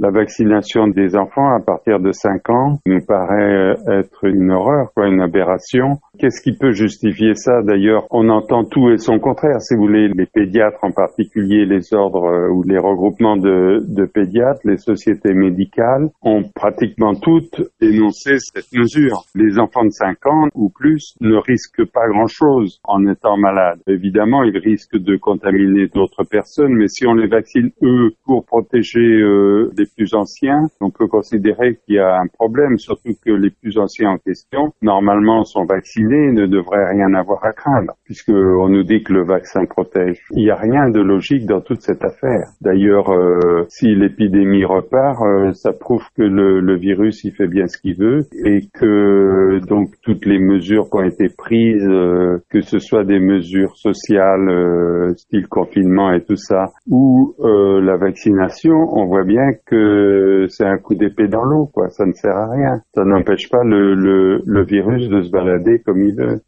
La vaccination des enfants à partir de 5 ans nous paraît être une horreur, une aberration. Qu'est-ce qui peut justifier ça? D'ailleurs, on entend tout et son contraire. Si vous voulez, les pédiatres en particulier, les ordres ou les regroupements de pédiatres, les sociétés médicales ont pratiquement toutes dénoncé cette mesure. Les enfants de 5 ans ou plus ne risquent pas grand-chose en étant malades. Évidemment, ils risquent de contaminer d'autres personnes, mais si on les vaccine, eux, pour protéger les plus anciens, on peut considérer qu'il y a un problème, surtout que les plus anciens en question, normalement, sont vaccinés et ne devraient rien avoir à craindre, puisqu'on nous dit que le vaccin protège. Il n'y a rien de logique dans toute cette affaire. D'ailleurs, si l'épidémie repart, ça prouve que le virus, il fait bien ce qu'il veut et que donc toutes les mesures qui ont été prises, que ce soit des mesures sociales, style confinement et tout ça, ou la vaccination, on voit bien que c'est un coup d'épée dans l'eau, Ça ne sert à rien. Ça n'empêche pas le virus de se balader comme il veut.